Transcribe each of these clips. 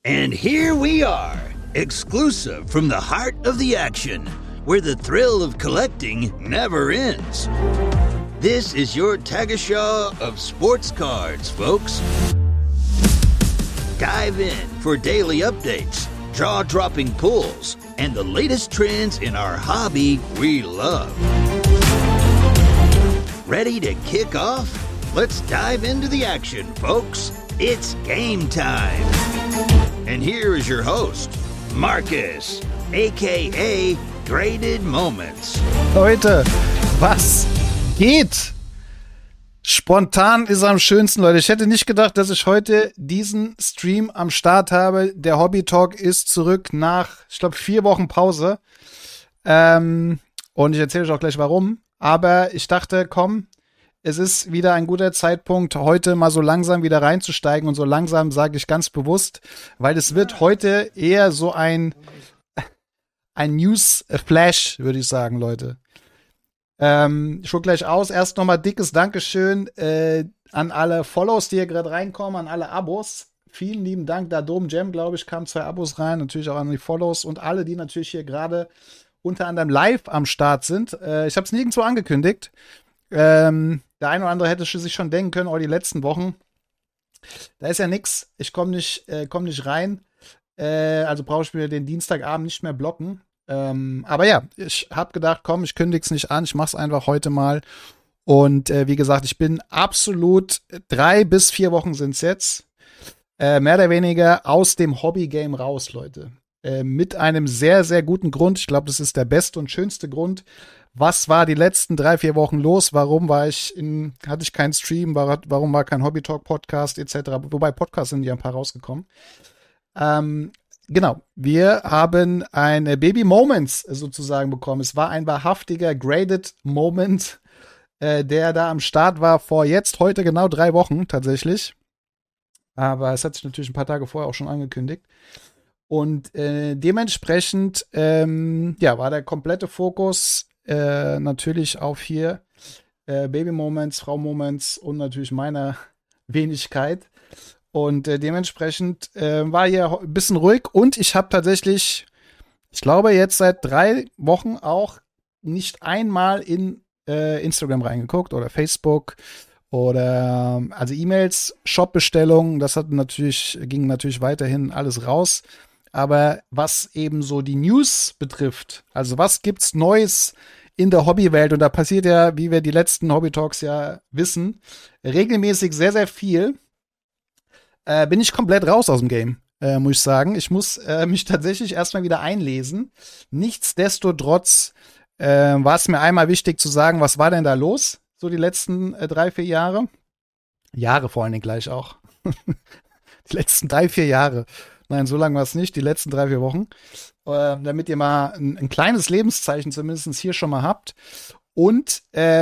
And here we are, exclusive from the heart of the action, where the thrill of collecting never ends. This is your Tagesschau of sports cards, folks. Dive in for daily updates, jaw-dropping pulls, and the latest trends in our hobby we love. Ready to kick off? Let's dive into the action, folks. It's game time. And here is your host, Marcus, a.k.a. Graded Moments. Leute, was geht? Spontan ist am schönsten, Leute. Ich hätte nicht gedacht, dass ich heute diesen Stream am Start habe. Der Hobby Talk ist zurück nach, ich glaube, 4 Wochen Pause. Und ich erzähle euch auch gleich warum. Aber ich dachte, komm, es ist wieder ein guter Zeitpunkt, heute mal so langsam wieder reinzusteigen. Und so langsam sage ich ganz bewusst, weil es wird heute eher so ein News-Flash, würde ich sagen, Leute. Ich hol gleich aus. Erst nochmal dickes Dankeschön an alle Follows, die hier gerade reinkommen, an alle Abos. Vielen lieben Dank. Da Dom Jam, glaube ich, kamen 2 Abos rein. Natürlich auch an die Follows und alle, die natürlich hier gerade unter anderem live am Start sind. Ich habe es nirgendwo angekündigt. Der eine oder andere hätte sich schon denken können, die letzten Wochen. Da ist ja nix. Ich komm nicht rein. Also brauche ich mir den Dienstagabend nicht mehr blocken. Aber ja, ich habe gedacht, komm, ich kündige es nicht an. Ich mache es einfach heute mal. Und wie gesagt, ich bin absolut 3 bis 4 Wochen sind es jetzt. Mehr oder weniger aus dem Hobby-Game raus, Leute. Mit einem sehr, sehr guten Grund. Ich glaube, das ist der beste und schönste Grund. Was war die letzten 3, 4 Wochen los? Warum hatte ich keinen Stream? Warum war kein Hobby-Talk-Podcast etc.? Wobei Podcasts sind ja ein paar rausgekommen. Genau, wir haben eine Baby Moments sozusagen bekommen. Es war ein wahrhaftiger Graded Moment, der da am Start war heute genau 3 Wochen tatsächlich. Aber es hat sich natürlich ein paar Tage vorher auch schon angekündigt. Und dementsprechend war der komplette Fokus natürlich auf hier Baby Moments, Frau Moments und natürlich meiner Wenigkeit. Und dementsprechend war hier ein bisschen ruhig. Und ich habe tatsächlich, ich glaube, jetzt seit 3 Wochen auch nicht einmal in Instagram reingeguckt oder Facebook oder also E-Mails, Shop-Bestellungen. Das ging natürlich weiterhin alles raus. Aber was eben so die News betrifft, also was gibt's Neues in der Hobbywelt? Und da passiert ja, wie wir die letzten Hobby-Talks ja wissen, regelmäßig sehr, sehr viel. Bin ich komplett raus aus dem Game, muss ich sagen. Ich muss mich tatsächlich erstmal wieder einlesen. Nichtsdestotrotz war es mir einmal wichtig zu sagen, was war denn da los? So die letzten 3, 4 Jahre. Jahre vor allen Dingen gleich auch. Die letzten 3, 4 Jahre. Nein, so lange war es nicht, die letzten 3, 4 Wochen. Damit ihr mal ein kleines Lebenszeichen zumindest hier schon mal habt. Und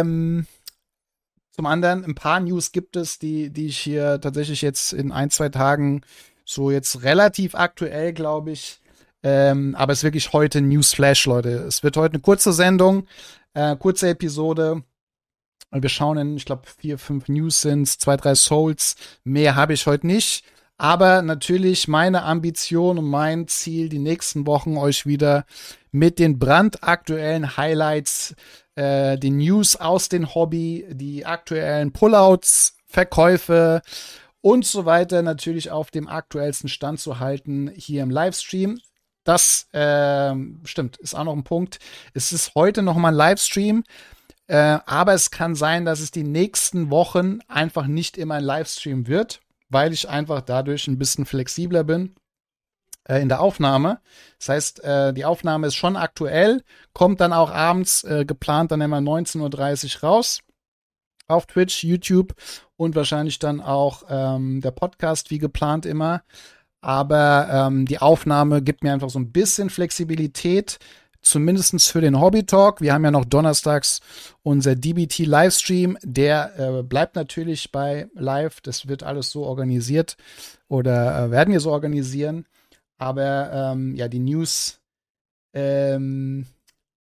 zum anderen, ein paar News gibt es, die ich hier tatsächlich jetzt in 1, 2 Tagen so jetzt relativ aktuell, glaube ich. Aber es ist wirklich heute Newsflash, Leute. Es wird heute eine kurze Sendung, kurze Episode. Wir schauen in, ich glaube, 4, 5 News sind's, 2, 3 Souls. Mehr habe ich heute nicht. Aber natürlich meine Ambition und mein Ziel, die nächsten Wochen euch wieder mit den brandaktuellen Highlights, die News aus dem Hobby, die aktuellen Pullouts, Verkäufe und so weiter natürlich auf dem aktuellsten Stand zu halten hier im Livestream. Das stimmt, ist auch noch ein Punkt. Es ist heute noch mal ein Livestream, aber es kann sein, dass es die nächsten Wochen einfach nicht immer ein Livestream wird, weil ich einfach dadurch ein bisschen flexibler bin in der Aufnahme. Das heißt, die Aufnahme ist schon aktuell, kommt dann auch abends geplant dann immer 19:30 Uhr raus auf Twitch, YouTube und wahrscheinlich dann auch der Podcast wie geplant immer. Aber die Aufnahme gibt mir einfach so ein bisschen Flexibilität, zumindest für den Hobby Talk. Wir haben ja noch donnerstags unser DBT Livestream. Der bleibt natürlich bei live. Das wird alles so organisiert oder werden wir so organisieren. Aber die News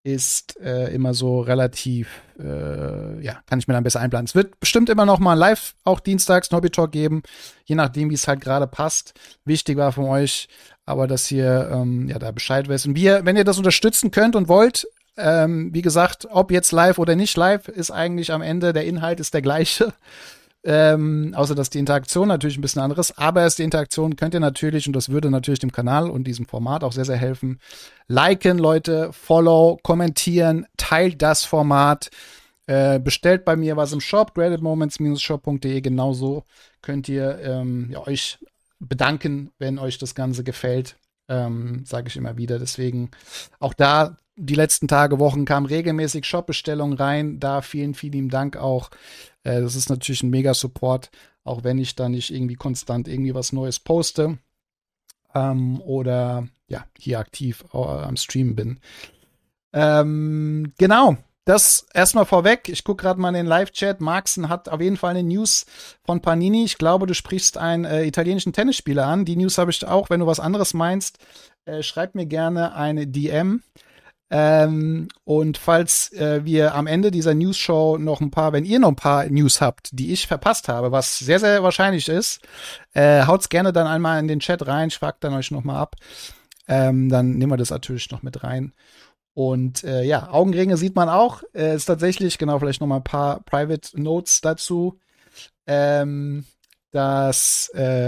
ist immer so relativ, kann ich mir dann besser einplanen. Es wird bestimmt immer noch mal live auch dienstags einen Hobby-Talk geben, je nachdem, wie es halt gerade passt. Wichtig war von euch, aber dass ihr da Bescheid wisst. Und wenn ihr das unterstützen könnt und wollt, wie gesagt, ob jetzt live oder nicht live, ist eigentlich am Ende, der Inhalt ist der gleiche. Außer dass die Interaktion natürlich ein bisschen anderes, aber die Interaktion könnt ihr natürlich, und das würde natürlich dem Kanal und diesem Format auch sehr, sehr helfen, liken, Leute, follow, kommentieren, teilt das Format, bestellt bei mir was im Shop, gradedmoments-shop.de, genauso könnt ihr euch bedanken, wenn euch das Ganze gefällt, sage ich immer wieder, deswegen auch da die letzten Tage, Wochen kamen regelmäßig Shop-Bestellungen rein. Da vielen, vielen Dank auch. Das ist natürlich ein Mega-Support, auch wenn ich da nicht irgendwie konstant irgendwie was Neues poste oder hier aktiv am Stream bin. Genau, das erstmal vorweg. Ich gucke gerade mal in den Live-Chat. Marxen hat auf jeden Fall eine News von Panini. Ich glaube, du sprichst einen italienischen Tennisspieler an. Die News habe ich auch. Wenn du was anderes meinst, schreib mir gerne eine DM. Und falls wir am Ende dieser News-Show wenn ihr noch ein paar News habt, die ich verpasst habe, was sehr, sehr wahrscheinlich ist, haut's gerne dann einmal in den Chat rein, ich frag dann euch noch mal ab. Dann nehmen wir das natürlich noch mit rein. Und Augenringe sieht man auch. Ist tatsächlich, genau, vielleicht noch mal ein paar Private Notes dazu. Es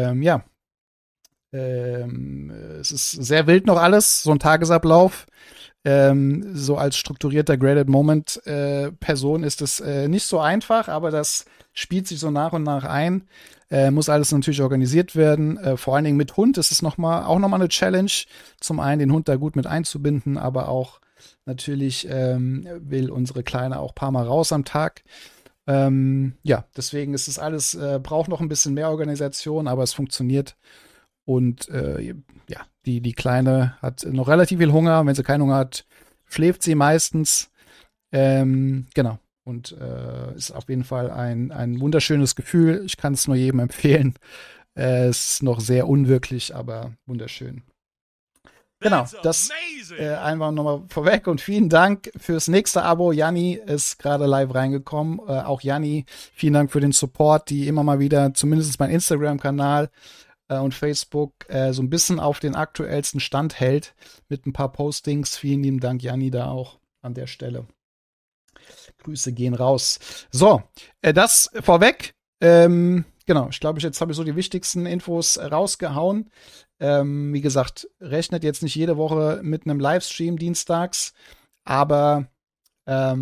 ist sehr wild noch alles, so ein Tagesablauf. So als strukturierter Graded Moment Person ist es nicht so einfach, aber das spielt sich so nach und nach ein. Muss alles natürlich organisiert werden. Vor allen Dingen mit Hund ist es auch noch mal eine Challenge. Zum einen den Hund da gut mit einzubinden, aber auch natürlich will unsere Kleine auch ein paar Mal raus am Tag. Deswegen ist es alles, braucht noch ein bisschen mehr Organisation, aber es funktioniert. Und die Kleine hat noch relativ viel Hunger. Wenn sie keinen Hunger hat, schläft sie meistens. Genau. Und ist auf jeden Fall ein wunderschönes Gefühl. Ich kann es nur jedem empfehlen. Es ist noch sehr unwirklich, aber wunderschön. Genau, das einfach nochmal vorweg und vielen Dank fürs nächste Abo. Janni ist gerade live reingekommen. Auch Janni, vielen Dank für den Support, die immer mal wieder, zumindest mein Instagram-Kanal und Facebook, so ein bisschen auf den aktuellsten Stand hält mit ein paar Postings. Vielen lieben Dank, Janni, da auch an der Stelle. Grüße gehen raus. So, das vorweg. Genau, ich glaube, jetzt habe ich so die wichtigsten Infos rausgehauen. Wie gesagt, rechnet jetzt nicht jede Woche mit einem Livestream dienstags, aber der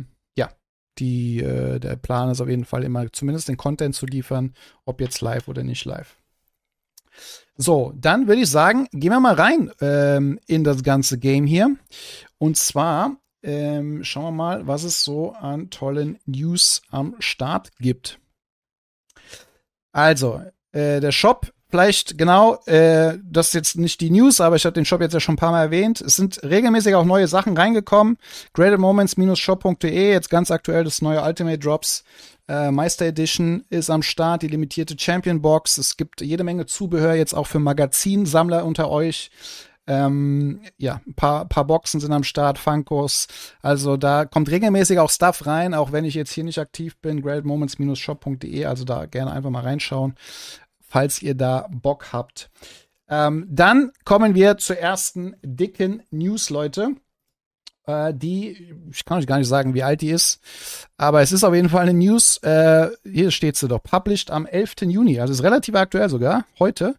Plan ist auf jeden Fall immer zumindest den Content zu liefern, ob jetzt live oder nicht live. So, dann würde ich sagen, gehen wir mal rein in das ganze Game hier. Und zwar schauen wir mal, was es so an tollen News am Start gibt. Also, der Shop, vielleicht genau, das ist jetzt nicht die News, aber ich habe den Shop jetzt ja schon ein paar Mal erwähnt. Es sind regelmäßig auch neue Sachen reingekommen. gradedmoments-shop.de, jetzt ganz aktuell das neue Ultimate Drops. Meister Edition ist am Start, die limitierte Champion Box. Es gibt jede Menge Zubehör jetzt auch für Magazinsammler unter euch. Ein paar Boxen sind am Start, Funkos. Also da kommt regelmäßig auch Stuff rein, auch wenn ich jetzt hier nicht aktiv bin. gradedmoments-shop.de, also da gerne einfach mal reinschauen, falls ihr da Bock habt. Dann kommen wir zur ersten dicken News, Leute. Ich kann euch gar nicht sagen, wie alt die ist, aber es ist auf jeden Fall eine News. Hier steht sie doch, published am 11. Juni, also ist relativ aktuell sogar, heute.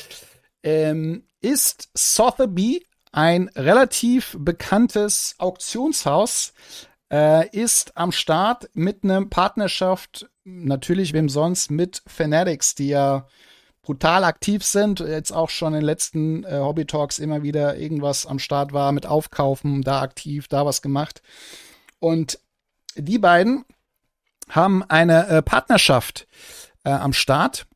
Ist Sotheby's, ein relativ bekanntes Auktionshaus, ist am Start mit einer Partnerschaft, natürlich wem sonst, mit Fanatics, die ja brutal aktiv sind, jetzt auch schon in den letzten Hobby Talks immer wieder irgendwas am Start war mit Aufkaufen, da aktiv, da was gemacht. Und die beiden haben eine Partnerschaft am Start.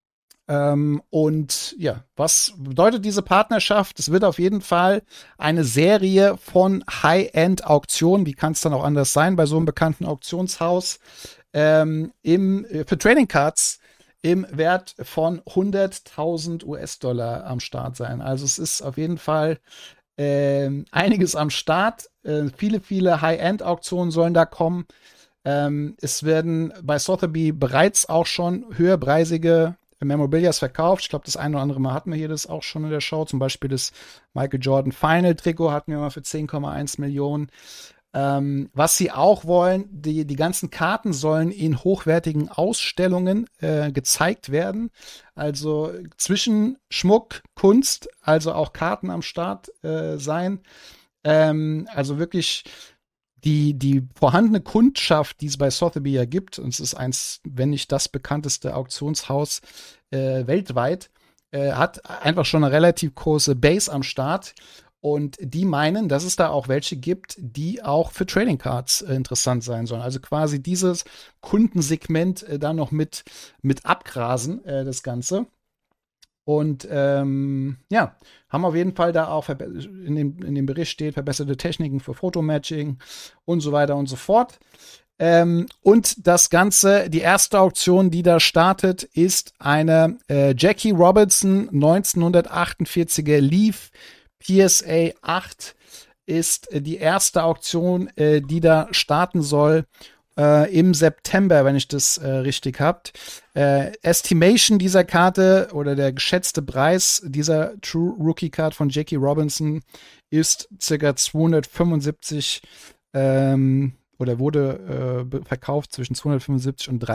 Und ja, was bedeutet diese Partnerschaft? Es wird auf jeden Fall eine Serie von High-End-Auktionen, wie kann es dann auch anders sein, bei so einem bekannten Auktionshaus, für Trading Cards im Wert von 100.000 US-Dollar am Start sein. Also es ist auf jeden Fall Einiges am Start. Viele High-End-Auktionen sollen da kommen. Es werden bei Sotheby bereits auch schon höherpreisige Memorabilias verkauft. Ich glaube, das eine oder andere Mal hatten wir hier das auch schon in der Show. Zum Beispiel das Michael Jordan Final Trikot hatten wir mal für 10,1 Millionen. Was sie auch wollen, die ganzen Karten sollen in hochwertigen Ausstellungen gezeigt werden. Also zwischen Schmuck, Kunst, also auch Karten am Start sein. Also wirklich die vorhandene Kundschaft, die es bei Sotheby ja gibt, und es ist eins, wenn nicht das bekannteste Auktionshaus weltweit, hat einfach schon eine relativ große Base am Start. Und die meinen, dass es da auch welche gibt, die auch für Trading Cards interessant sein sollen. Also quasi dieses Kundensegment da noch mit abgrasen, das Ganze. Und haben auf jeden Fall da auch in dem Bericht steht, verbesserte Techniken für Fotomatching und so weiter und so fort. Und das Ganze, die erste Auktion, die da startet, ist eine Jackie Robinson 1948er Leaf PSA 8 ist die erste Auktion, die da starten soll im September, wenn ich das richtig habe. Estimation dieser Karte oder der geschätzte Preis dieser True Rookie Card von Jackie Robinson ist ca. 275 oder wurde verkauft zwischen 275 und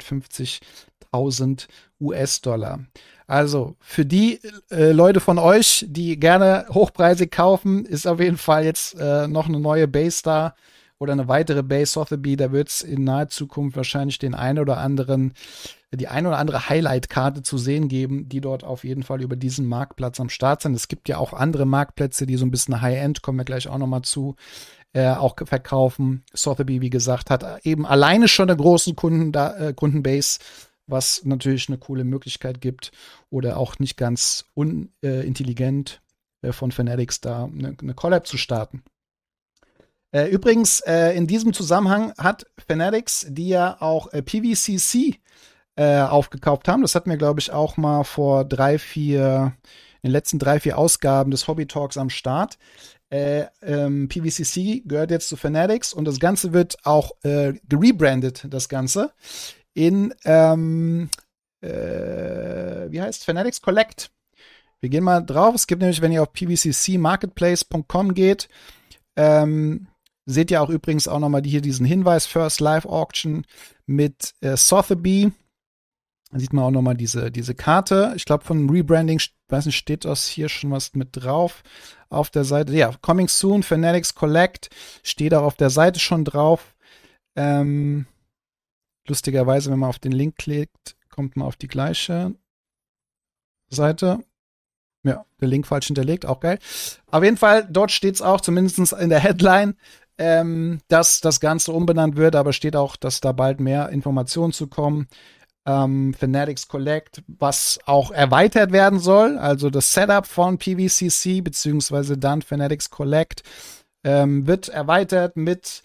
350.000 US-Dollar. Also für die Leute von euch, die gerne hochpreisig kaufen, ist auf jeden Fall jetzt noch eine neue Base da oder eine weitere Base Sotheby. Da wird es in naher Zukunft wahrscheinlich die eine oder andere Highlight-Karte zu sehen geben, die dort auf jeden Fall über diesen Marktplatz am Start sind. Es gibt ja auch andere Marktplätze, die so ein bisschen High-End, kommen wir gleich auch nochmal zu, auch verkaufen. Sotheby, wie gesagt, hat eben alleine schon eine großen Kundenbase, was natürlich eine coole Möglichkeit gibt oder auch nicht ganz unintelligent von Fanatics da eine Collab zu starten. Übrigens, in diesem Zusammenhang hat Fanatics, die ja auch PVCC aufgekauft haben, das hatten wir, glaube ich, auch mal vor in den letzten 3-4 Ausgaben des Hobby Talks am Start. PVCC gehört jetzt zu Fanatics und das Ganze wird auch gerebrandet, das Ganze, in wie heißt Fanatics Collect. Wir gehen mal drauf. Es gibt nämlich, wenn ihr auf pvccmarketplace.com geht, seht ihr auch übrigens auch nochmal hier diesen Hinweis, First Live Auction mit Sotheby. Da sieht man auch nochmal diese Karte. Ich glaube, von Rebranding, weiß nicht, steht das hier schon was mit drauf auf der Seite. Ja, Coming Soon, Fanatics Collect, steht auch auf der Seite schon drauf. Lustigerweise, wenn man auf den Link klickt, kommt man auf die gleiche Seite. Ja, der Link falsch hinterlegt, auch geil. Auf jeden Fall, dort steht es auch, zumindest in der Headline, dass das Ganze umbenannt wird, aber steht auch, dass da bald mehr Informationen zu kommen. Fanatics Collect, was auch erweitert werden soll, also das Setup von PVCC beziehungsweise dann Fanatics Collect wird erweitert mit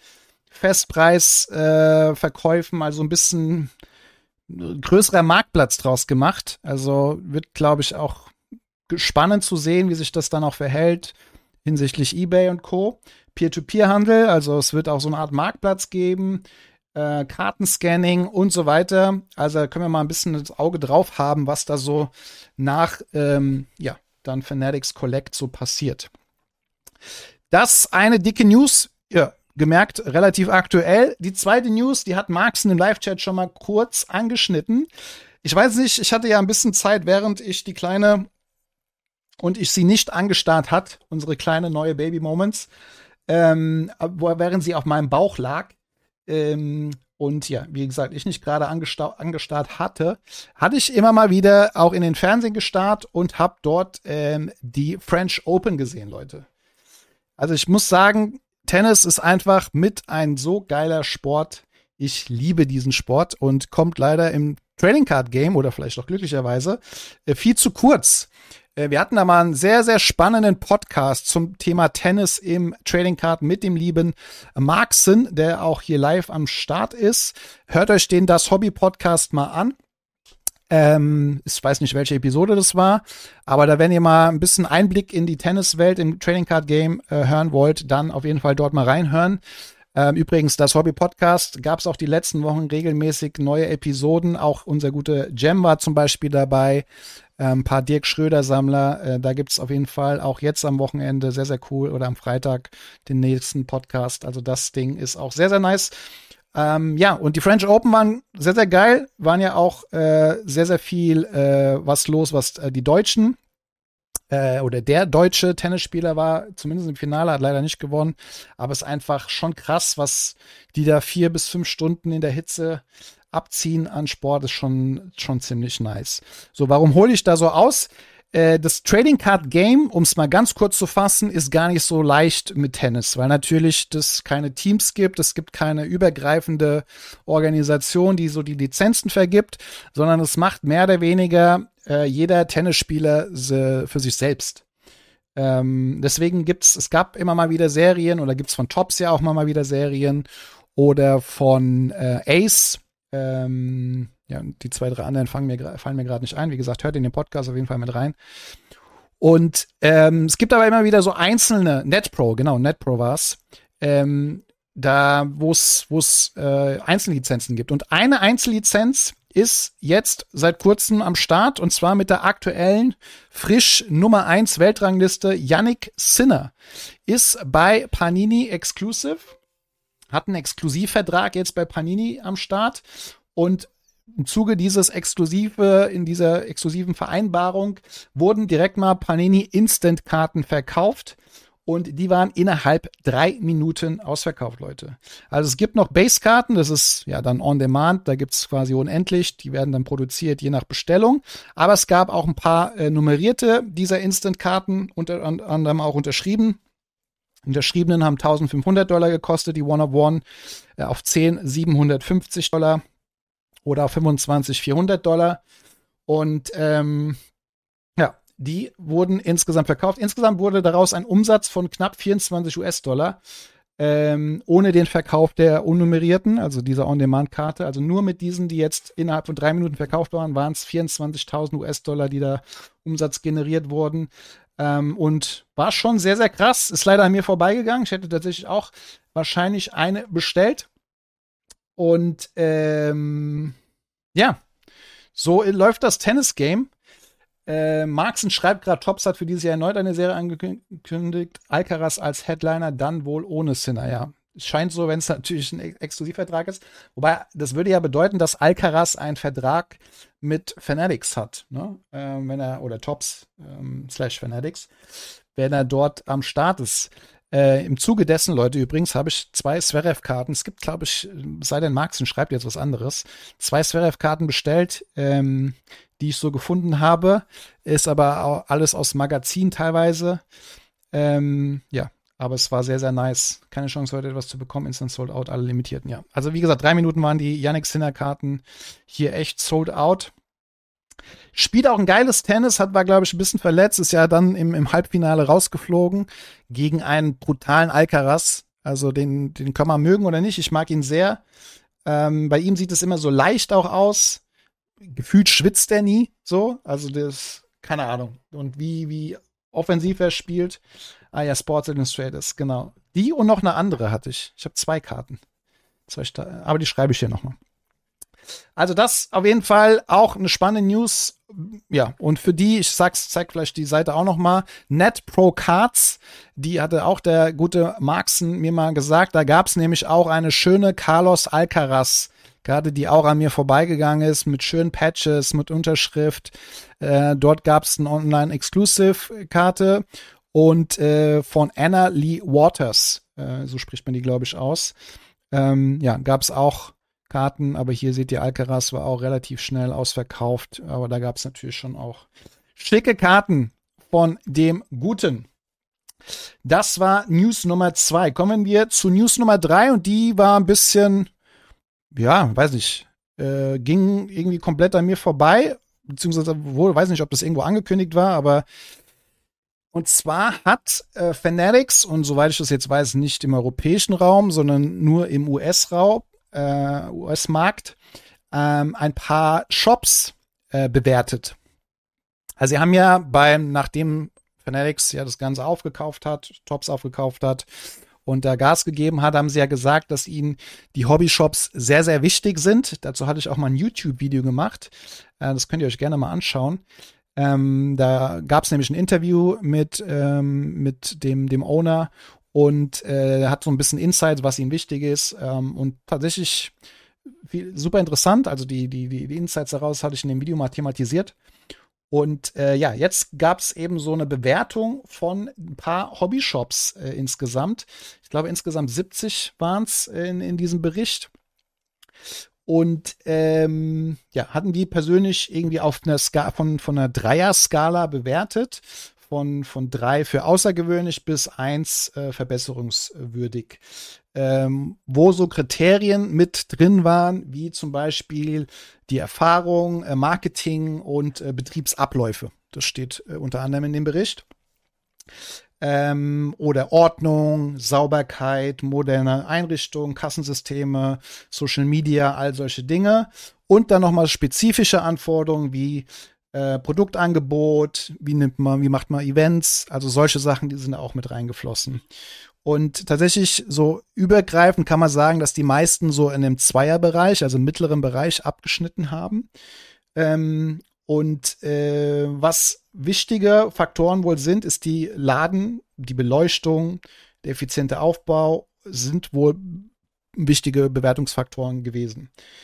Festpreisverkäufen, also ein bisschen größerer Marktplatz draus gemacht. Also wird, glaube ich, auch spannend zu sehen, wie sich das dann auch verhält hinsichtlich eBay und Co. Peer-to-Peer-Handel, also es wird auch so eine Art Marktplatz geben, Kartenscanning und so weiter. Also da können wir mal ein bisschen das Auge drauf haben, was da so nach dann Fanatics Collect so passiert. Das eine dicke News, ja, gemerkt, relativ aktuell. Die zweite News, die hat Marxen im Live-Chat schon mal kurz angeschnitten. Ich weiß nicht, ich hatte ja ein bisschen Zeit, während ich die Kleine und ich sie nicht angestarrt hat, unsere kleine neue Baby Moments, während sie auf meinem Bauch lag. Und ja, wie gesagt, ich nicht gerade angestarrt hatte ich immer mal wieder auch in den Fernsehen gestarrt und habe dort die French Open gesehen, Leute. Also ich muss sagen, Tennis ist einfach mit ein so geiler Sport. Ich liebe diesen Sport und kommt leider im Trading Card Game oder vielleicht auch glücklicherweise viel zu kurz. Wir hatten da mal einen sehr, sehr spannenden Podcast zum Thema Tennis im Trading Card mit dem lieben Marxen, der auch hier live am Start ist. Hört euch das Hobby-Podcast mal an. Ich weiß nicht, welche Episode das war, aber da, wenn ihr mal ein bisschen Einblick in die Tenniswelt im Trading Card Game hören wollt, dann auf jeden Fall dort mal reinhören. Übrigens, das Hobby-Podcast gab es auch die letzten Wochen regelmäßig neue Episoden. Auch unser guter Jem war zum Beispiel dabei. Ein paar Dirk Schröder-Sammler. Da gibt es auf jeden Fall auch jetzt am Wochenende sehr, sehr cool oder am Freitag den nächsten Podcast. Also das Ding ist auch sehr, sehr nice. Ja, und die French Open waren sehr, sehr geil. Waren ja auch sehr, sehr viel was los, was die Deutschen oder der deutsche Tennisspieler war, zumindest im Finale, hat leider nicht gewonnen. Aber es ist einfach schon krass, was die da 4 bis 5 Stunden in der Hitze abziehen an Sport, ist schon ziemlich nice. So, warum hole ich da so aus? Das Trading Card Game, um es mal ganz kurz zu fassen, ist gar nicht so leicht mit Tennis, weil natürlich das keine Teams gibt, es gibt keine übergreifende Organisation, die so die Lizenzen vergibt, sondern es macht mehr oder weniger jeder Tennisspieler für sich selbst. Deswegen es gab immer mal wieder Serien oder gibt's von Topps ja auch mal wieder Serien oder von Ace. Ja, die 2, 3 anderen fallen mir gerade nicht ein. Wie gesagt, hört in den Podcast auf jeden Fall mit rein. Und es gibt aber immer wieder so einzelne, NetPro war's, da wo es Einzellizenzen gibt. Und eine Einzellizenz ist jetzt seit kurzem am Start, und zwar mit der aktuellen, frisch Nummer 1 Weltrangliste. Jannik Sinner ist bei Panini Exclusive, hat einen Exklusivvertrag jetzt bei Panini am Start, und im Zuge in dieser exklusiven Vereinbarung wurden direkt mal Panini Instant-Karten verkauft, und die waren innerhalb 3 Minuten ausverkauft, Leute. Also es gibt noch Base-Karten, das ist ja dann on demand, da gibt es quasi unendlich, die werden dann produziert je nach Bestellung, aber es gab auch ein paar nummerierte dieser Instant-Karten, unter anderem auch unterschrieben. Unterschriebenen haben $1.500 gekostet, die One-of-One, auf 10 $750 oder auf 25 $400. Und ja, die wurden insgesamt verkauft. Insgesamt wurde daraus ein Umsatz von knapp $24, ohne den Verkauf der unnummerierten, also dieser On-Demand-Karte. Also nur mit diesen, die jetzt innerhalb von 3 Minuten verkauft waren es $24.000, die da Umsatz generiert wurden. Und war schon sehr, sehr krass. Ist leider an mir vorbeigegangen. Ich hätte tatsächlich auch wahrscheinlich eine bestellt. Und ja, so läuft das Tennis-Game. Marxen schreibt gerade, Topps hat für dieses Jahr erneut eine Serie angekündigt. Alcaraz als Headliner, dann wohl ohne Sinner. Ja, es scheint so, wenn es natürlich ein Exklusivvertrag ist. Wobei, das würde ja bedeuten, dass Alcaraz einen Vertrag mit Fanatics hat, ne? Wenn er, oder Topps /Fanatics, wenn er dort am Start ist. Im Zuge dessen, Leute, übrigens habe ich 2 Zverev-Karten. Es gibt, glaube ich, sei denn Marxen schreibt jetzt was anderes, 2 Zverev-Karten bestellt, die ich so gefunden habe. Ist aber auch alles aus Magazin teilweise. Ja, aber es war sehr, sehr nice. Keine Chance, heute etwas zu bekommen. Instant sold out, alle limitierten, ja. Also wie gesagt, 3 Minuten waren die Jannik Sinner-Karten hier echt sold out. Spielt auch ein geiles Tennis, war, glaube ich, ein bisschen verletzt, ist ja dann im Halbfinale rausgeflogen gegen einen brutalen Alcaraz. Also den kann man mögen oder nicht. Ich mag ihn sehr. Bei ihm sieht es immer so leicht auch aus. Gefühlt schwitzt er nie so. Also das, keine Ahnung. Und wie offensiv er spielt. Ah ja, Sports Illustrated, genau. Die und noch eine andere hatte ich. Ich habe 2 Karten. Aber die schreibe ich hier nochmal. Also das auf jeden Fall auch eine spannende News. Ja, und für die, zeig vielleicht die Seite auch noch mal, NetPro Cards, die hatte auch der gute Marxen mir mal gesagt, da gab es nämlich auch eine schöne Carlos Alcaraz Karte, die auch an mir vorbeigegangen ist, mit schönen Patches, mit Unterschrift. Dort gab es eine Online-Exclusive-Karte und von Anna Lee Waters, so spricht man die, glaube ich, aus. Ja, gab es auch Karten, aber hier seht ihr, Alcaraz war auch relativ schnell ausverkauft, aber da gab es natürlich schon auch schicke Karten von dem Guten. Das war News Nummer 2. Kommen wir zu News Nummer 3 und die war ein bisschen, ja, weiß nicht, ging irgendwie komplett an mir vorbei, beziehungsweise wohl, weiß nicht, ob das irgendwo angekündigt war, aber und zwar hat Fanatics, und soweit ich das jetzt weiß, nicht im europäischen Raum, sondern nur im US-Raum, US-Markt, ein paar Shops bewertet. Also sie haben ja nachdem Fanatics ja das Ganze aufgekauft hat, Tops aufgekauft hat und da Gas gegeben hat, haben sie ja gesagt, dass ihnen die Hobbyshops sehr, sehr wichtig sind. Dazu hatte ich auch mal ein YouTube-Video gemacht. Das könnt ihr euch gerne mal anschauen. Da gab es nämlich ein Interview mit dem Owner und er hat so ein bisschen Insight, was ihm wichtig ist. Und tatsächlich super interessant. Also die Insights daraus hatte ich in dem Video mal thematisiert. Und jetzt gab es eben so eine Bewertung von ein paar Hobbyshops insgesamt. Ich glaube, insgesamt 70 waren es in diesem Bericht. Und hatten die persönlich irgendwie auf einer Skala von einer Dreier-Skala bewertet. Von 3 für außergewöhnlich bis 1 verbesserungswürdig. Wo so Kriterien mit drin waren, wie zum Beispiel die Erfahrung, Marketing und Betriebsabläufe. Das steht unter anderem in dem Bericht. Oder Ordnung, Sauberkeit, moderne Einrichtungen, Kassensysteme, Social Media, all solche Dinge. Und dann nochmal spezifische Anforderungen wie Produktangebot, wie macht man Events, also solche Sachen, die sind auch mit reingeflossen. Und tatsächlich so übergreifend kann man sagen, dass die meisten so in dem Zweierbereich, also im mittleren Bereich abgeschnitten haben. Was wichtige Faktoren wohl sind, ist die Beleuchtung, der effiziente Aufbau sind wohl wichtige Bewertungsfaktoren gewesen.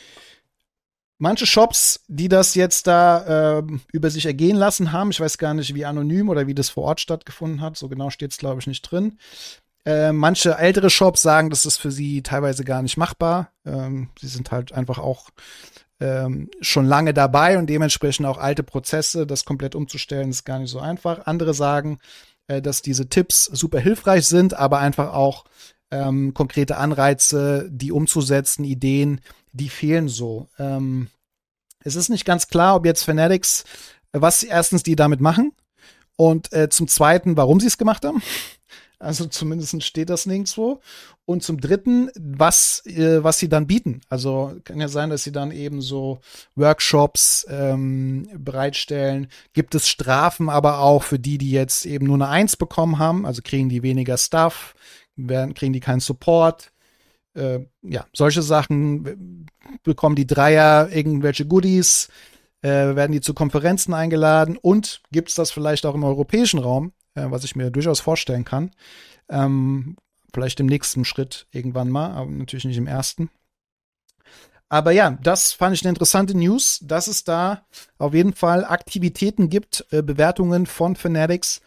Manche Shops, die das jetzt da über sich ergehen lassen haben, ich weiß gar nicht, wie anonym oder wie das vor Ort stattgefunden hat, so genau steht es, glaube ich, nicht drin. Manche ältere Shops sagen, das ist für sie teilweise gar nicht machbar. Sie sind halt einfach auch schon lange dabei und dementsprechend auch alte Prozesse, das komplett umzustellen, ist gar nicht so einfach. Andere sagen, dass diese Tipps super hilfreich sind, aber einfach auch konkrete Anreize, die umzusetzen, Ideen, die fehlen so. Es ist nicht ganz klar, ob jetzt Fanatics, was erstens die damit machen und zum Zweiten, warum sie es gemacht haben. Also zumindest steht das nirgendwo. Und zum Dritten, was sie dann bieten. Also kann ja sein, dass sie dann eben so Workshops bereitstellen. Gibt es Strafen aber auch für die jetzt eben nur eine 1 bekommen haben? Also kriegen die weniger Stuff? Kriegen die keinen Support? Solche Sachen. Bekommen die Dreier irgendwelche Goodies? Werden die zu Konferenzen eingeladen? Und gibt es das vielleicht auch im europäischen Raum? Was ich mir durchaus vorstellen kann. Vielleicht im nächsten Schritt irgendwann mal, aber natürlich nicht im ersten. Aber ja, das fand ich eine interessante News, dass es da auf jeden Fall Aktivitäten gibt, Bewertungen von Fanatics,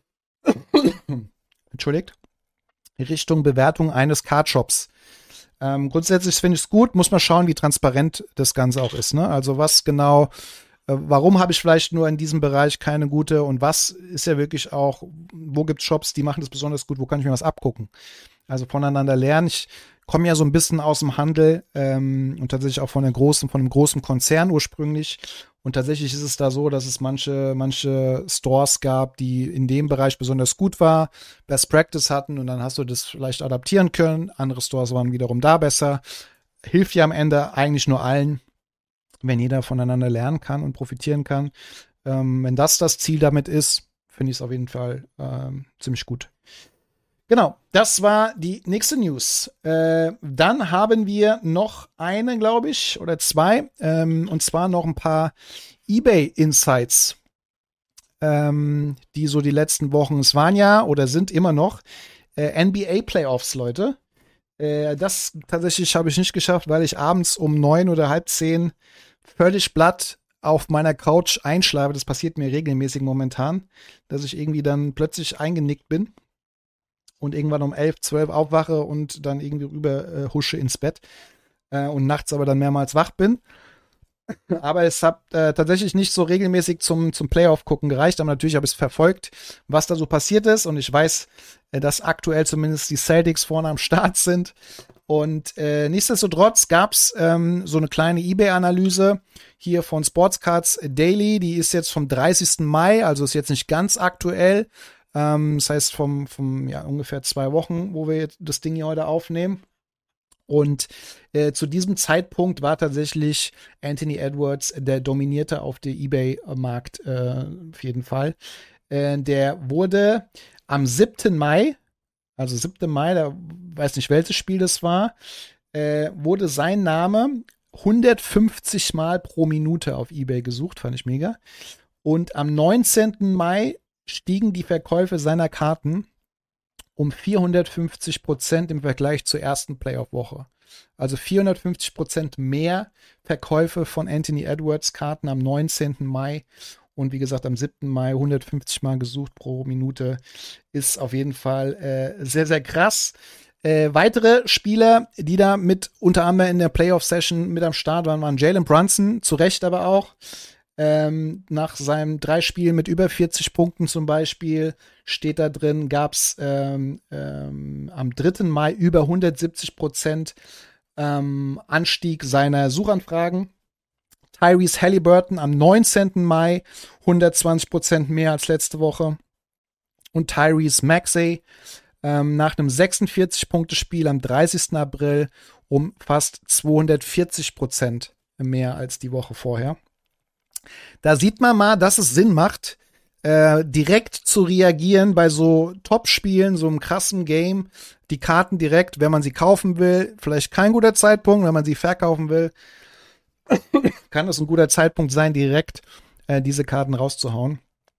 entschuldigt, Richtung Bewertung eines Cardshops. Grundsätzlich finde ich es gut, muss man schauen, wie transparent das Ganze auch ist. Ne? Also was genau warum habe ich vielleicht nur in diesem Bereich keine gute und was ist ja wirklich auch, wo gibt es Shops, die machen das besonders gut, wo kann ich mir was abgucken? Also voneinander lernen. Ich komme ja so ein bisschen aus dem Handel und tatsächlich auch von einem großen Konzern ursprünglich. Und tatsächlich ist es da so, dass es manche Stores gab, die in dem Bereich besonders gut war, Best Practice hatten und dann hast du das vielleicht adaptieren können. Andere Stores waren wiederum da besser. Hilft ja am Ende eigentlich nur allen, wenn jeder voneinander lernen kann und profitieren kann. Wenn das Ziel damit ist, finde ich es auf jeden Fall ziemlich gut. Genau, das war die nächste News. Dann haben wir noch eine, glaube ich, oder zwei, und zwar noch ein paar eBay-Insights, die so die letzten Wochen, es waren ja oder sind immer noch NBA-Playoffs, Leute. Das tatsächlich habe ich nicht geschafft, weil ich abends um 9 oder halb 10 völlig platt auf meiner Couch einschlafe. Das passiert mir regelmäßig momentan, dass ich irgendwie dann plötzlich eingenickt bin und irgendwann um 11, 12 aufwache und dann irgendwie rüber husche ins Bett und nachts aber dann mehrmals wach bin. Aber es hat tatsächlich nicht so regelmäßig zum Playoff-Gucken gereicht, aber natürlich habe ich es verfolgt, was da so passiert ist und ich weiß, dass aktuell zumindest die Celtics vorne am Start sind. Und nichtsdestotrotz gab es so eine kleine eBay-Analyse hier von Sportscards Daily. Die ist jetzt vom 30. Mai, also ist jetzt nicht ganz aktuell. Das heißt vom ungefähr 2 Wochen, wo wir jetzt das Ding hier heute aufnehmen. Und zu diesem Zeitpunkt war tatsächlich Anthony Edwards, der dominierte auf dem eBay-Markt auf jeden Fall. Der wurde am 7. Mai, also 7. Mai, da weiß nicht, welches Spiel das war, wurde sein Name 150 Mal pro Minute auf eBay gesucht, fand ich mega. Und am 19. Mai stiegen die Verkäufe seiner Karten um 450% im Vergleich zur ersten Playoff-Woche. Also 450% mehr Verkäufe von Anthony Edwards Karten am 19. Mai. Und wie gesagt, am 7. Mai 150 Mal gesucht pro Minute. Ist auf jeden Fall sehr, sehr krass. Weitere Spieler, die da mit unter anderem in der Playoff-Session mit am Start waren Jalen Brunson, zu Recht aber auch. Nach seinem 3 Spielen mit über 40 Punkten zum Beispiel steht da drin, gab es am 3. Mai über 170% Anstieg seiner Suchanfragen. Tyrese Halliburton am 19. Mai 120% mehr als letzte Woche. Und Tyrese Maxey nach einem 46-Punkte-Spiel am 30. April um fast 240% mehr als die Woche vorher. Da sieht man mal, dass es Sinn macht, direkt zu reagieren bei so Top-Spielen, so einem krassen Game. Die Karten direkt, wenn man sie kaufen will, vielleicht kein guter Zeitpunkt, wenn man sie verkaufen will, kann es ein guter Zeitpunkt sein, direkt diese Karten rauszuhauen.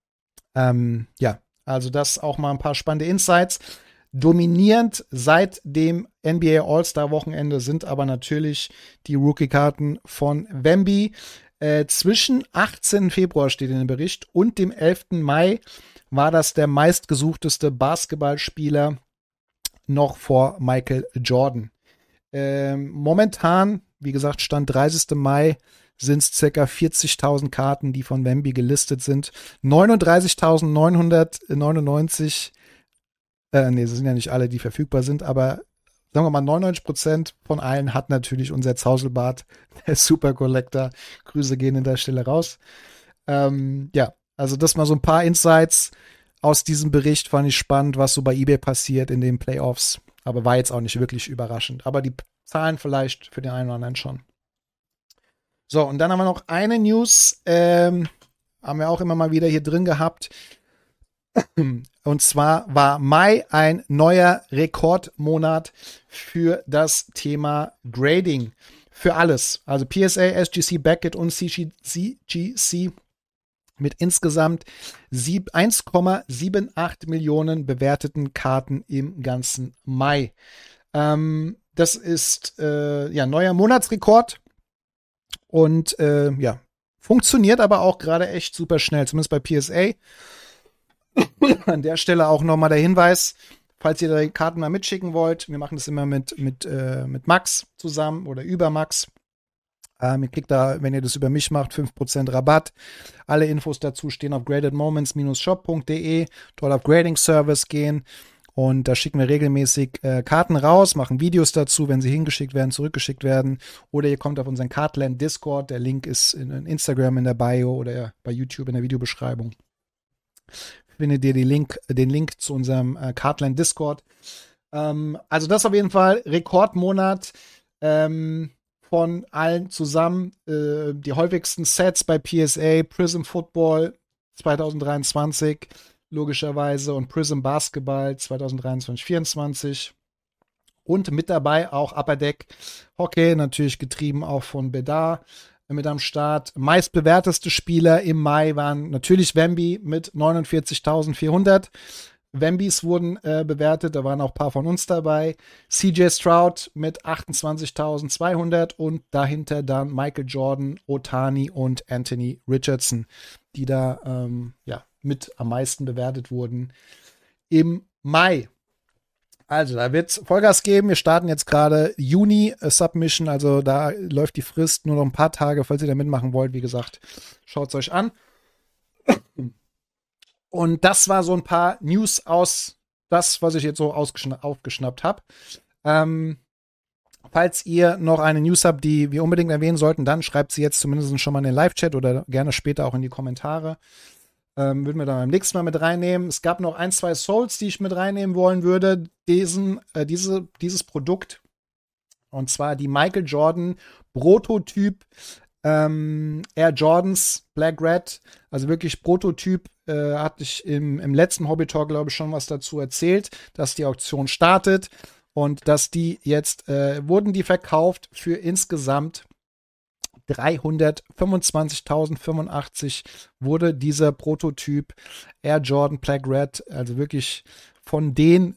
Ja, also das auch mal ein paar spannende Insights. Dominierend seit dem NBA All-Star-Wochenende sind aber natürlich die Rookie-Karten von Wemby. Zwischen 18. Februar steht in dem Bericht und dem 11. Mai war das der meistgesuchteste Basketballspieler noch vor Michael Jordan. Momentan, wie gesagt, Stand 30. Mai, sind es ca. 40.000 Karten, die von Wemby gelistet sind. 39.999, das sind ja nicht alle, die verfügbar sind, aber sagen wir mal 99% von allen hat natürlich unser Zauselbart, der Super Collector. Grüße gehen an der Stelle raus. Ja, also das mal so ein paar Insights aus diesem Bericht, fand ich spannend, was so bei eBay passiert in den Playoffs. Aber war jetzt auch nicht wirklich überraschend. Aber die Zahlen vielleicht für den einen oder anderen schon. So, und dann haben wir noch eine News, haben wir auch immer mal wieder hier drin gehabt. Und zwar war Mai ein neuer Rekordmonat für das Thema Grading. Für alles. Also PSA, SGC, Beckett und CGC mit insgesamt 1,78 Millionen bewerteten Karten im ganzen Mai. Das ist ja neuer Monatsrekord und ja, funktioniert aber auch gerade echt super schnell, zumindest bei PSA. An der Stelle auch nochmal der Hinweis, falls ihr die Karten mal mitschicken wollt, wir machen das immer mit Max zusammen oder über Max. Ihr kriegt da, wenn ihr das über mich macht, 5% Rabatt. Alle Infos dazu stehen auf gradedmoments-shop.de. Dort auf Grading Service gehen und da schicken wir regelmäßig Karten raus, machen Videos dazu, wenn sie hingeschickt werden, zurückgeschickt werden. Oder ihr kommt auf unseren Cardland Discord. Der Link ist in Instagram in der Bio oder bei YouTube in der Videobeschreibung. Findet ihr den Link zu unserem Cardland Discord. Also das auf jeden Fall Rekordmonat von allen zusammen. Die häufigsten Sets bei PSA, Prism Football 2023 logischerweise und Prism Basketball 2023-24. Und mit dabei auch Upper Deck Hockey, natürlich getrieben auch von Bedar mit am Start. Meistbewerteste Spieler im Mai waren natürlich Wemby mit 49.400. Wembys wurden bewertet, da waren auch ein paar von uns dabei. CJ Stroud mit 28.200 und dahinter dann Michael Jordan, Ohtani und Anthony Richardson, die da ja, mit am meisten bewertet wurden im Mai. Also, da wird es Vollgas geben. Wir starten jetzt gerade Juni-Submission, also da läuft die Frist nur noch ein paar Tage, falls ihr da mitmachen wollt. Wie gesagt, schaut es euch an. Und das war so ein paar News aus das, was ich jetzt so aufgeschnappt habe. Falls ihr noch eine News habt, die wir unbedingt erwähnen sollten, dann schreibt sie jetzt zumindest schon mal in den Live-Chat oder gerne später auch in die Kommentare. Würden wir dann beim nächsten Mal mit reinnehmen. Es gab noch 1, 2 Souls, die ich mit reinnehmen wollen würde. Dieses Produkt Und zwar die Michael Jordan Prototyp Air Jordans Black Red. Also wirklich Prototyp. Hatte ich im letzten Hobby Talk, glaube ich, schon was dazu erzählt, dass die Auktion startet und dass die jetzt wurden die verkauft für insgesamt 325.085 wurde dieser Prototyp Air Jordan Black Red, also wirklich von denen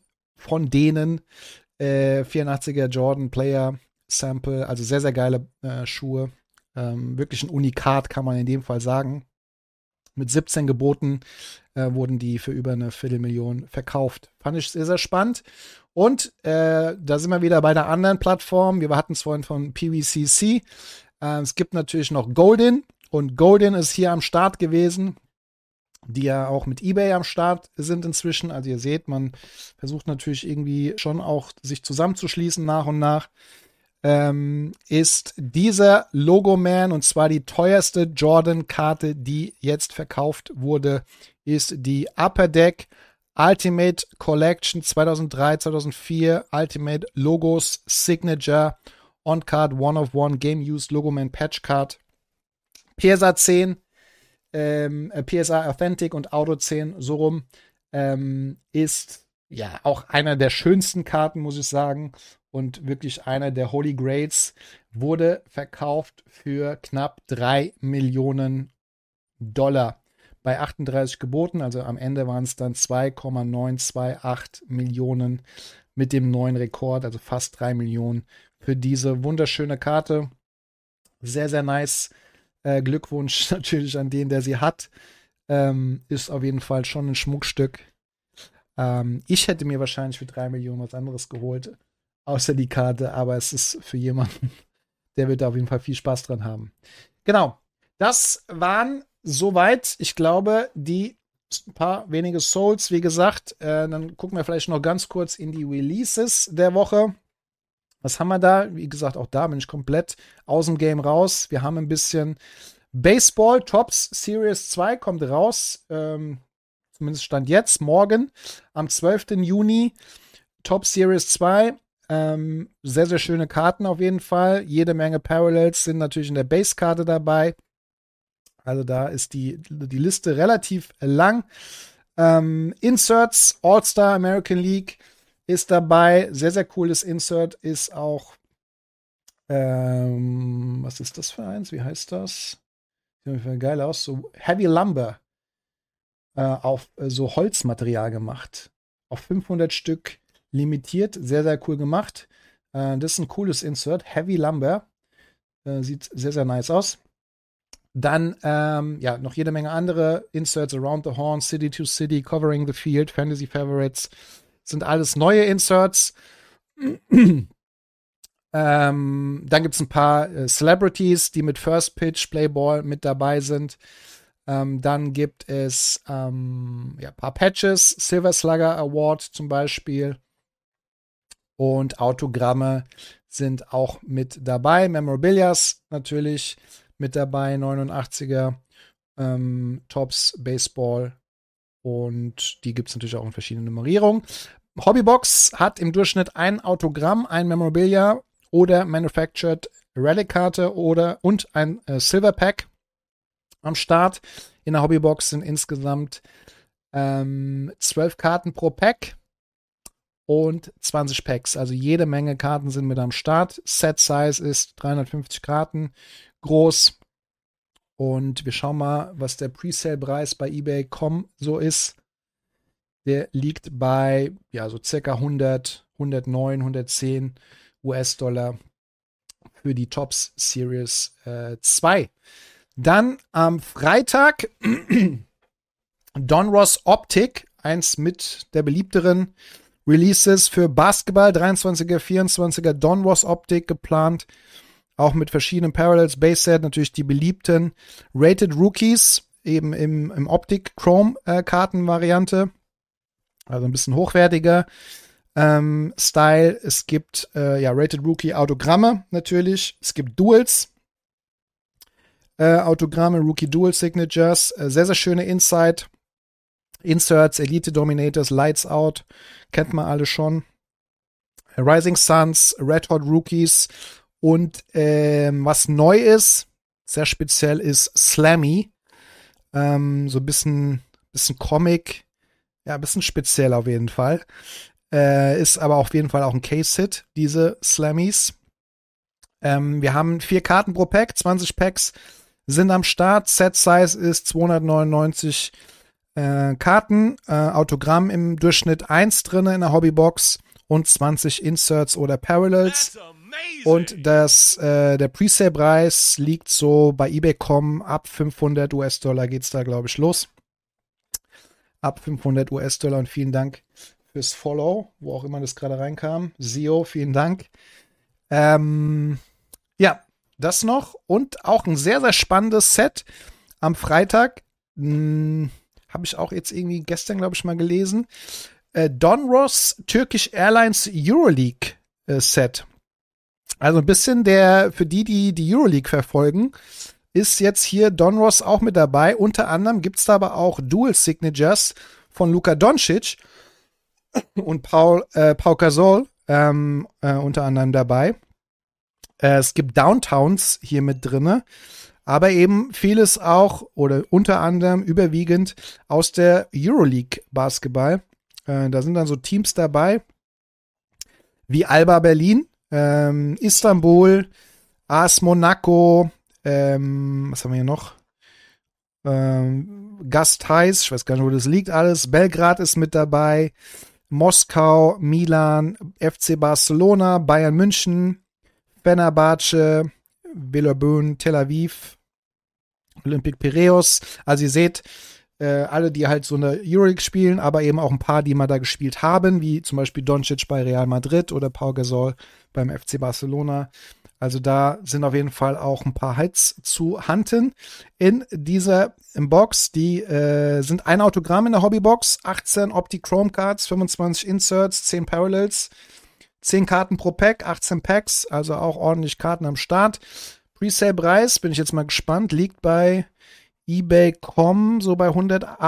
84er Jordan Player Sample, also sehr, sehr geile Schuhe. Wirklich ein Unikat, kann man in dem Fall sagen. Mit 17 Geboten wurden die für über eine Viertelmillion verkauft. Fand ich sehr, sehr spannend. Und da sind wir wieder bei der anderen Plattform. Wir hatten es vorhin von PVCC. Es gibt natürlich noch Goldin. Und Goldin ist hier am Start gewesen, die ja auch mit eBay am Start sind inzwischen. Also ihr seht, man versucht natürlich irgendwie schon auch sich zusammenzuschließen nach und nach. Ist dieser Logoman, und zwar die teuerste Jordan-Karte, die jetzt verkauft wurde, ist die Upper Deck Ultimate Collection 2003-2004 Ultimate Logos Signature On-Card One-of-One Game-Used Logoman Patch Card. PSA 10, PSA Authentic und Auto 10, so rum, ist ja auch einer der schönsten Karten, muss ich sagen. Und wirklich einer der Holy Grails, wurde verkauft für knapp 3 Millionen Dollar. Bei 38 Geboten, also am Ende waren es dann 2,928 Millionen mit dem neuen Rekord, also fast 3 Millionen für diese wunderschöne Karte. Sehr, sehr nice. Glückwunsch natürlich an den, der sie hat. Ist auf jeden Fall schon ein Schmuckstück. Ich hätte mir wahrscheinlich für 3 Millionen was anderes geholt. Außer die Karte, aber es ist für jemanden, der wird da auf jeden Fall viel Spaß dran haben. Genau, das waren soweit, ich glaube, die paar wenige Souls. Wie gesagt, dann gucken wir vielleicht noch ganz kurz in die Releases der Woche. Was haben wir da? Wie gesagt, auch da bin ich komplett aus dem Game raus. Wir haben ein bisschen Baseball. Topps Series 2 kommt raus, zumindest Stand jetzt, morgen, am 12. Juni. Topps Series 2. Sehr, sehr schöne Karten auf jeden Fall. Jede Menge Parallels sind natürlich in der Base-Karte dabei. Also da ist die Liste relativ lang. Inserts, All-Star American League ist dabei. Sehr, sehr cooles Insert ist auch was ist das für eins? Wie heißt das? Sieht geil aus. So Heavy Lumber auf so Holzmaterial gemacht. Auf 500 Stück limitiert, sehr, sehr cool gemacht. Das ist ein cooles Insert. Heavy Lumber. Sieht sehr, sehr nice aus. Dann, noch jede Menge andere Inserts. Around the Horn, City to City, Covering the Field, Fantasy Favorites. Sind alles neue Inserts. Dann gibt es ein paar Celebrities, die mit First Pitch, Playball mit dabei sind. Dann gibt es ein paar Patches, Silver Slugger Award zum Beispiel. Und Autogramme sind auch mit dabei. Memorabilias natürlich mit dabei. 89er Topps Baseball. Und die gibt es natürlich auch in verschiedenen Nummerierungen. Hobbybox hat im Durchschnitt ein Autogramm, ein Memorabilia oder Manufactured Relic-Karte und ein Silver Pack am Start. In der Hobbybox sind insgesamt 12 Karten pro Pack. Und 20 Packs. Also jede Menge Karten sind mit am Start. Set Size ist 350 Karten groß. Und wir schauen mal, was der Presale-Preis bei eBay.com so ist. Der liegt bei so circa 100, 109, 110 US-Dollar für die Topps Series 2. Dann am Freitag Donruss Optic, eins mit der beliebteren Releases für Basketball, 23er, 24er Donruss Optik geplant. Auch mit verschiedenen Parallels, Base Set, natürlich die beliebten Rated Rookies, eben im Optik Chrome Kartenvariante. Also ein bisschen hochwertiger Style. Es gibt Rated Rookie Autogramme natürlich. Es gibt Duels. Autogramme, Rookie Dual Signatures. Sehr, sehr schöne Inserts, Elite Dominators, Lights Out. Kennt man alle schon. Rising Suns, Red Hot Rookies und was neu ist, sehr speziell, ist Slammy. So ein bisschen Comic, ja, ein bisschen speziell auf jeden Fall. Ist aber auf jeden Fall auch ein Case-Hit, diese Slammies. Wir haben 4 Karten pro Pack, 20 Packs sind am Start. Set-Size ist 299 Karten, Autogramm im Durchschnitt 1 drin in der Hobbybox und 20 Inserts oder Parallels. Und der Presale-Preis liegt so bei eBay.com ab 500 US-Dollar geht's da, glaube ich, los. Ab 500 US-Dollar und vielen Dank fürs Follow, wo auch immer das gerade reinkam. Sio, vielen Dank. Ja, das noch und auch ein sehr, sehr spannendes Set am Freitag. Habe ich auch jetzt irgendwie gestern, glaube ich, mal gelesen. Donruss Turkish Airlines Euroleague Set. Also ein bisschen für die Euroleague verfolgen, ist jetzt hier Donruss auch mit dabei. Unter anderem gibt es da aber auch Dual Signatures von Luka Doncic und Paul Gasol unter anderem dabei. Es gibt Downtowns hier mit drinne, aber eben vieles auch oder unter anderem überwiegend aus der Euroleague Basketball. Da sind dann so Teams dabei wie Alba Berlin, Istanbul, AS Monaco, was haben wir hier noch? Gasteis, ich weiß gar nicht, wo das liegt alles. Belgrad ist mit dabei, Moskau, Milan, FC Barcelona, Bayern München, Fenerbahce, Villeurbanne, Tel Aviv, Olympique Piräus. Also ihr seht, alle, die halt so eine Euroleague spielen, aber eben auch ein paar, die mal da gespielt haben, wie zum Beispiel Doncic bei Real Madrid oder Pau Gasol beim FC Barcelona. Also da sind auf jeden Fall auch ein paar Highlights zu handeln in dieser Box. Die sind ein Autogramm in der Hobbybox, 18 Opti Chrome Cards, 25 Inserts, 10 Parallels, 10 Karten pro Pack, 18 Packs, also auch ordentlich Karten am Start. Presale-Preis, bin ich jetzt mal gespannt, liegt bei eBay.com so bei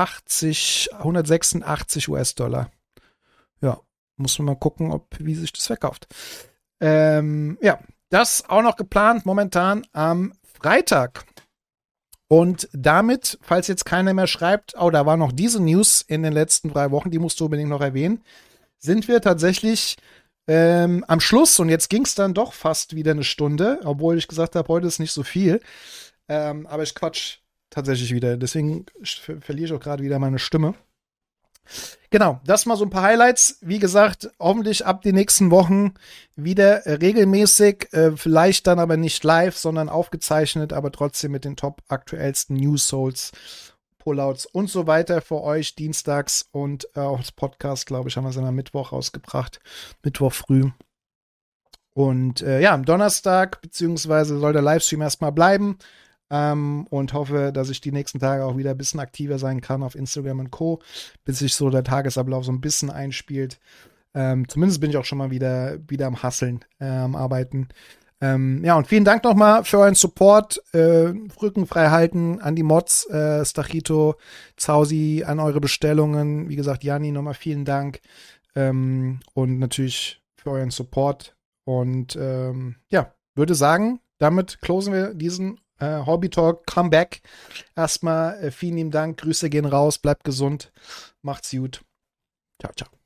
186 US-Dollar. Ja, muss man mal gucken, wie sich das verkauft. Ja, das auch noch geplant momentan am Freitag. Und damit, falls jetzt keiner mehr schreibt, oh, da war noch diese News in den letzten 3 Wochen, die musst du unbedingt noch erwähnen, sind wir tatsächlich am Schluss, und jetzt ging es dann doch fast wieder eine Stunde, obwohl ich gesagt habe, heute ist nicht so viel. Aber ich quatsch tatsächlich wieder. Deswegen verliere ich auch gerade wieder meine Stimme. Genau, das mal so ein paar Highlights. Wie gesagt, hoffentlich ab den nächsten Wochen wieder regelmäßig, vielleicht dann aber nicht live, sondern aufgezeichnet, aber trotzdem mit den top aktuellsten News, Souls, Pullouts und so weiter für euch dienstags und auch das Podcast, glaube ich, haben wir es am Mittwoch rausgebracht, Mittwoch früh. Und ja, am Donnerstag, beziehungsweise soll der Livestream erstmal bleiben. Und hoffe, dass ich die nächsten Tage auch wieder ein bisschen aktiver sein kann auf Instagram und Co., bis sich so der Tagesablauf so ein bisschen einspielt. Zumindest bin ich auch schon mal wieder am Hasseln, am Arbeiten. Ja, und vielen Dank nochmal für euren Support. Rücken frei halten an die Mods, Stachito, Zausi, an eure Bestellungen. Wie gesagt, Janni, nochmal vielen Dank. Und natürlich für euren Support. Und ja, würde sagen, damit closen wir diesen Hobby Talk Comeback. Erstmal vielen lieben Dank, Grüße gehen raus, bleibt gesund, macht's gut. Ciao, ciao.